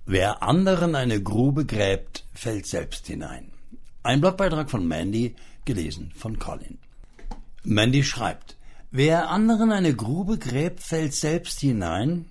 Wer anderen eine Grube gräbt, fällt selbst hinein. Ein Blogbeitrag von Mandy, gelesen von Colin. Mandy schreibt: Wer anderen eine Grube gräbt, fällt selbst hinein.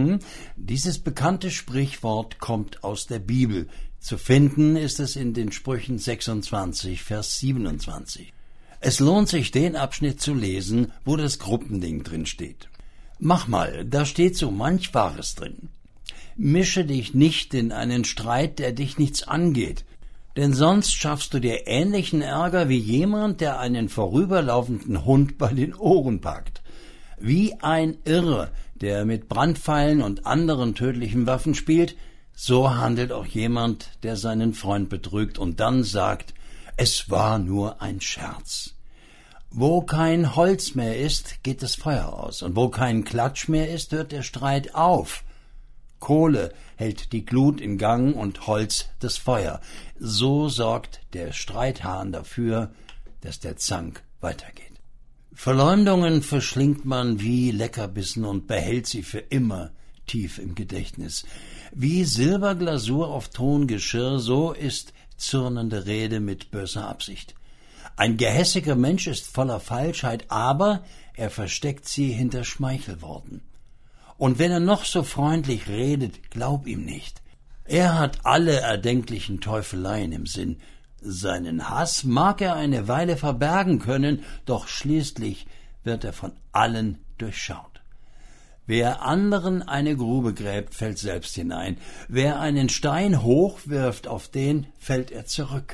Dieses bekannte Sprichwort kommt aus der Bibel. Zu finden ist es in den Sprüchen 26, Vers 27. Es lohnt sich, den Abschnitt zu lesen, wo das Gruppending drin steht. Mach mal, da steht so manch Wahres drin. Mische dich nicht in einen Streit, der dich nichts angeht, denn sonst schaffst du dir ähnlichen Ärger wie jemand, der einen vorüberlaufenden Hund bei den Ohren packt. Wie ein Irrer, der mit Brandpfeilen und anderen tödlichen Waffen spielt, so handelt auch jemand, der seinen Freund betrügt und dann sagt, es war nur ein Scherz. Wo kein Holz mehr ist, geht das Feuer aus, und wo kein Klatsch mehr ist, hört der Streit auf. Kohle hält die Glut in Gang und Holz das Feuer. So sorgt der Streithahn dafür, dass der Zank weitergeht. Verleumdungen verschlingt man wie Leckerbissen und behält sie für immer tief im Gedächtnis. Wie Silberglasur auf Tongeschirr, so ist zürnende Rede mit böser Absicht. Ein gehässiger Mensch ist voller Falschheit, aber er versteckt sie hinter Schmeichelworten. Und wenn er noch so freundlich redet, glaub ihm nicht. Er hat alle erdenklichen Teufeleien im Sinn. Seinen Hass mag er eine Weile verbergen können, doch schließlich wird er von allen durchschaut. Wer anderen eine Grube gräbt, fällt selbst hinein. Wer einen Stein hochwirft, auf den fällt er zurück.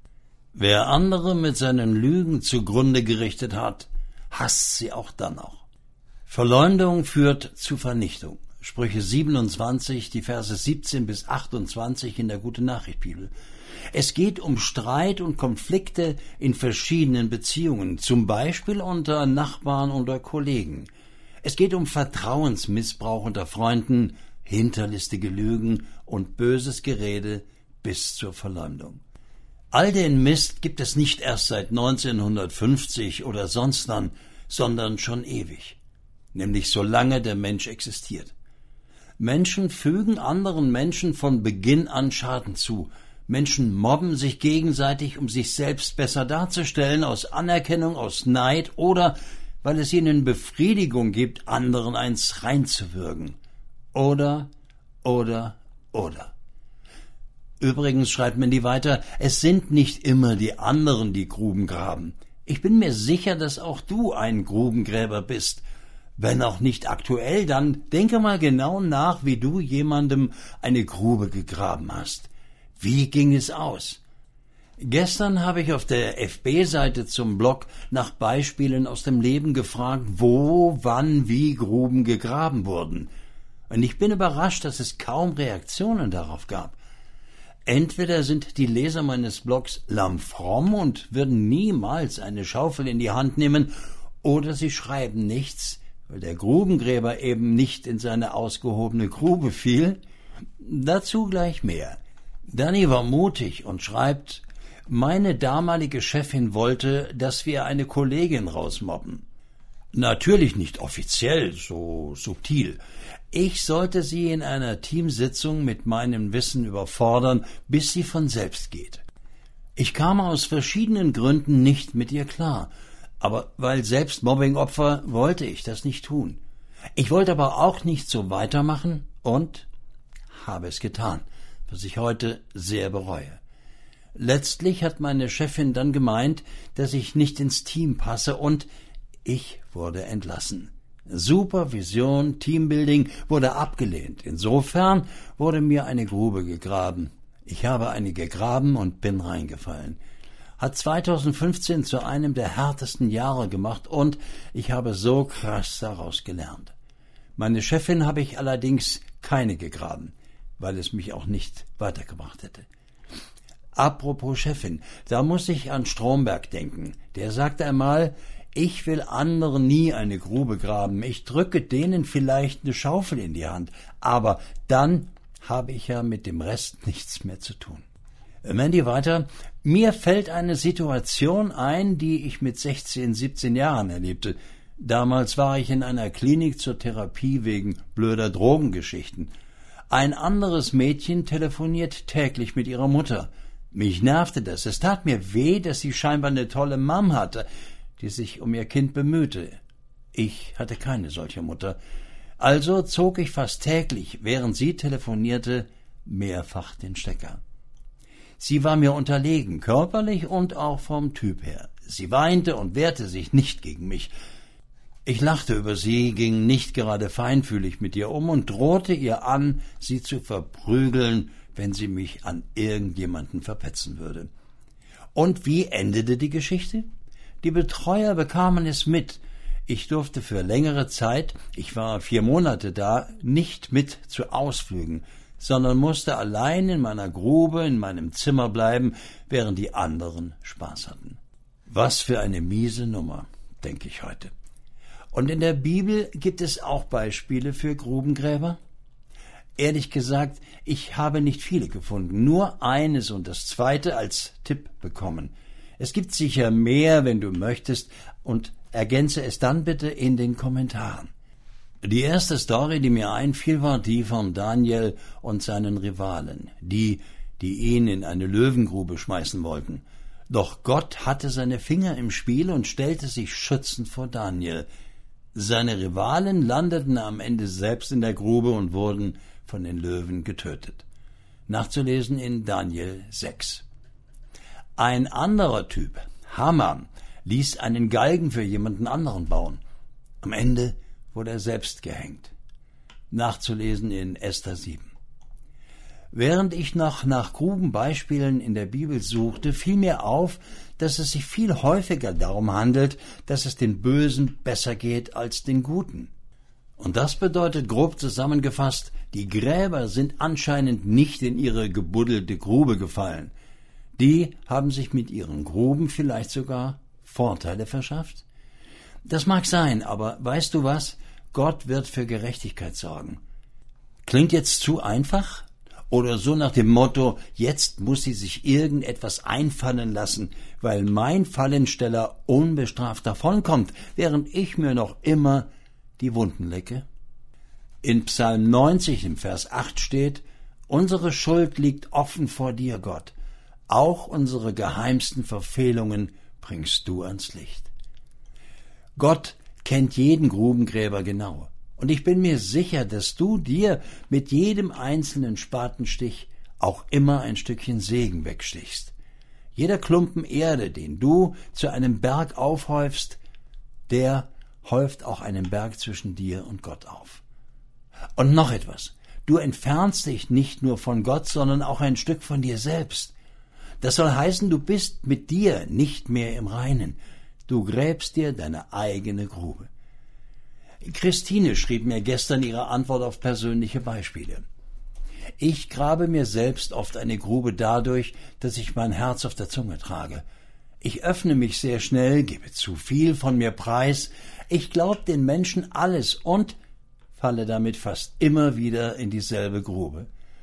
Wer andere mit seinen Lügen zugrunde gerichtet hat, hasst sie auch dann noch. Verleumdung führt zu Vernichtung. Sprüche 27, die Verse 17 bis 28 in der Gute-Nachricht-Bibel. Es geht um Streit und Konflikte in verschiedenen Beziehungen, zum Beispiel unter Nachbarn oder Kollegen. Es geht um Vertrauensmissbrauch unter Freunden, hinterlistige Lügen und böses Gerede bis zur Verleumdung. All den Mist gibt es nicht erst seit 1950 oder sonst wann, sondern schon ewig. Nämlich solange der Mensch existiert. Menschen fügen anderen Menschen von Beginn an Schaden zu. Menschen mobben sich gegenseitig, um sich selbst besser darzustellen, aus Anerkennung, aus Neid oder weil es ihnen Befriedigung gibt, anderen eins reinzuwürgen. Oder. Übrigens schreibt Mandy weiter, es sind nicht immer die anderen, die Gruben graben. Ich bin mir sicher, dass auch du ein Grubengräber bist. Wenn auch nicht aktuell, dann denke mal genau nach, wie du jemandem eine Grube gegraben hast. Wie ging es aus? Gestern habe ich auf der FB-Seite zum Blog nach Beispielen aus dem Leben gefragt, wo, wann, wie Gruben gegraben wurden. Und ich bin überrascht, dass es kaum Reaktionen darauf gab. Entweder sind die Leser meines Blogs lammfromm und würden niemals eine Schaufel in die Hand nehmen, oder sie schreiben nichts, weil der Grubengräber eben nicht in seine ausgehobene Grube fiel. Dazu gleich mehr. Danny war mutig und schreibt, meine damalige Chefin wollte, dass wir eine Kollegin rausmobben. Natürlich nicht offiziell, so subtil. Ich sollte sie in einer Teamsitzung mit meinem Wissen überfordern, bis sie von selbst geht. Ich kam aus verschiedenen Gründen nicht mit ihr klar, aber weil selbst Mobbingopfer wollte ich das nicht tun. Ich wollte aber auch nicht so weitermachen und habe es getan, was ich heute sehr bereue. Letztlich hat meine Chefin dann gemeint, dass ich nicht ins Team passe und ich wurde entlassen. Supervision, Teambuilding wurde abgelehnt. Insofern wurde mir eine Grube gegraben. Ich habe eine gegraben und bin reingefallen. Hat 2015 zu einem der härtesten Jahre gemacht und ich habe so krass daraus gelernt. Meine Chefin habe ich allerdings keine gegraben, weil es mich auch nicht weitergebracht hätte. Apropos Chefin, da muss ich an Stromberg denken. Der sagte einmal, ich will anderen nie eine Grube graben, ich drücke denen vielleicht eine Schaufel in die Hand, aber dann habe ich ja mit dem Rest nichts mehr zu tun. Mandy weiter, mir fällt eine Situation ein, die ich mit 16, 17 Jahren erlebte. Damals war ich in einer Klinik zur Therapie wegen blöder Drogengeschichten. Ein anderes Mädchen telefoniert täglich mit ihrer Mutter. Mich nervte das. Es tat mir weh, dass sie scheinbar eine tolle Mom hatte, die sich um ihr Kind bemühte. Ich hatte keine solche Mutter. Also zog ich fast täglich, während sie telefonierte, mehrfach den Stecker. Sie war mir unterlegen, körperlich und auch vom Typ her. Sie weinte und wehrte sich nicht gegen mich. Ich lachte über sie, ging nicht gerade feinfühlig mit ihr um und drohte ihr an, sie zu verprügeln, wenn sie mich an irgendjemanden verpetzen würde. Und wie endete die Geschichte? Die Betreuer bekamen es mit. Ich durfte für längere Zeit, ich war 4 Monate da, nicht mit zu Ausflügen, sondern musste allein in meiner Grube, in meinem Zimmer bleiben, während die anderen Spaß hatten. Was für eine miese Nummer, denke ich heute. Und in der Bibel gibt es auch Beispiele für Grubengräber? Ehrlich gesagt, ich habe nicht viele gefunden, nur eines und das zweite als Tipp bekommen. Es gibt sicher mehr, wenn du möchtest, und ergänze es dann bitte in den Kommentaren. Die erste Story, die mir einfiel, war die von Daniel und seinen Rivalen, die ihn in eine Löwengrube schmeißen wollten. Doch Gott hatte seine Finger im Spiel und stellte sich schützend vor Daniel. Seine Rivalen landeten am Ende selbst in der Grube und wurden von den Löwen getötet. Nachzulesen in Daniel 6. Ein anderer Typ, Haman, ließ einen Galgen für jemanden anderen bauen. Am Ende wurde er selbst gehängt. Nachzulesen in Esther 7. Während ich noch nach Grubenbeispielen in der Bibel suchte, fiel mir auf, dass es sich viel häufiger darum handelt, dass es den Bösen besser geht als den Guten. Und das bedeutet grob zusammengefasst, die Gräber sind anscheinend nicht in ihre gebuddelte Grube gefallen. Die haben sich mit ihren Gruben vielleicht sogar Vorteile verschafft? Das mag sein, aber weißt du was? Gott wird für Gerechtigkeit sorgen. Klingt jetzt zu einfach? Oder so nach dem Motto, jetzt muss sie sich irgendetwas einfallen lassen, weil mein Fallensteller unbestraft davonkommt, während ich mir noch immer die Wunden lecke? In Psalm 90 im Vers 8 steht, unsere Schuld liegt offen vor dir, Gott. Auch unsere geheimsten Verfehlungen bringst du ans Licht. Gott kennt jeden Grubengräber genau. Und ich bin mir sicher, dass du dir mit jedem einzelnen Spatenstich auch immer ein Stückchen Segen wegstichst. Jeder Klumpen Erde, den du zu einem Berg aufhäufst, der häuft auch einen Berg zwischen dir und Gott auf. Und noch etwas. Du entfernst dich nicht nur von Gott, sondern auch ein Stück von dir selbst. Das soll heißen, du bist mit dir nicht mehr im Reinen. Du gräbst dir deine eigene Grube. Christine schrieb mir gestern ihre Antwort auf persönliche Beispiele. Ich grabe mir selbst oft eine Grube dadurch, dass ich mein Herz auf der Zunge trage. Ich öffne mich sehr schnell, gebe zu viel von mir preis, ich glaube den Menschen alles und falle damit fast immer wieder in dieselbe Grube.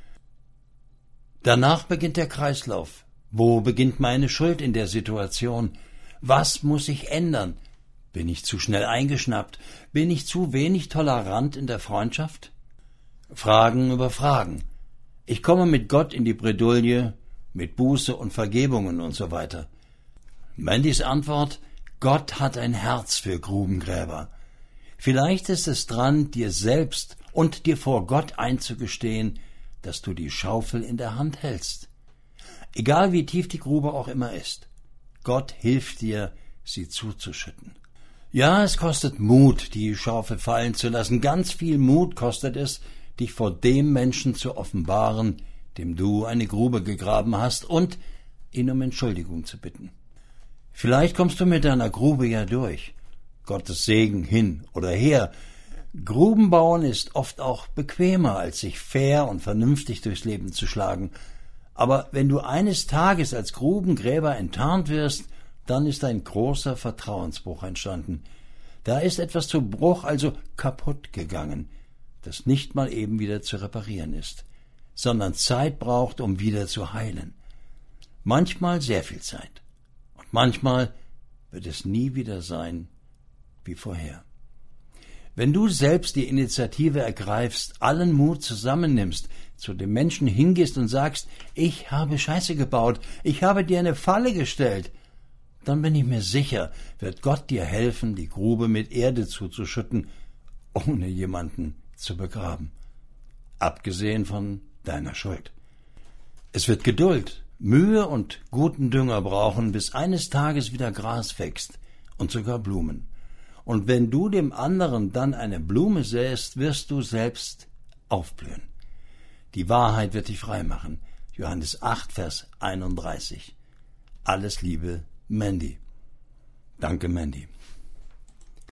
Danach beginnt der Kreislauf. Wo beginnt meine Schuld in der Situation? Was muss ich ändern? Bin ich zu schnell eingeschnappt? Bin ich zu wenig tolerant in der Freundschaft? Fragen über Fragen. Ich komme mit Gott in die Bredouille, mit Buße und Vergebungen und so weiter. Mandys Antwort: Gott hat ein Herz für Grubengräber. Vielleicht ist es dran, dir selbst und dir vor Gott einzugestehen, dass du die Schaufel in der Hand hältst. Egal wie tief die Grube auch immer ist, Gott hilft dir, sie zuzuschütten. Ja, es kostet Mut, die Schaufel fallen zu lassen. Ganz viel Mut kostet es, dich vor dem Menschen zu offenbaren, dem du eine Grube gegraben hast, und ihn um Entschuldigung zu bitten. Vielleicht kommst du mit deiner Grube ja durch. Gottes Segen hin oder her. Grubenbauen ist oft auch bequemer, als sich fair und vernünftig durchs Leben zu schlagen. Aber wenn du eines Tages als Grubengräber enttarnt wirst, dann ist ein großer Vertrauensbruch entstanden. Da ist etwas zu Bruch, also kaputt gegangen, das nicht mal eben wieder zu reparieren ist, sondern Zeit braucht, um wieder zu heilen. Manchmal sehr viel Zeit. Und manchmal wird es nie wieder sein wie vorher. Wenn du selbst die Initiative ergreifst, allen Mut zusammennimmst, zu dem Menschen hingehst und sagst, ich habe Scheiße gebaut, ich habe dir eine Falle gestellt, dann bin ich mir sicher, wird Gott dir helfen, die Grube mit Erde zuzuschütten, ohne jemanden zu begraben. Abgesehen von deiner Schuld. Es wird Geduld, Mühe und guten Dünger brauchen, bis eines Tages wieder Gras wächst und sogar Blumen. Und wenn du dem anderen dann eine Blume säst, wirst du selbst aufblühen. Die Wahrheit wird dich frei machen. Johannes 8, Vers 31. Alles Liebe, Mandy. Danke, Mandy.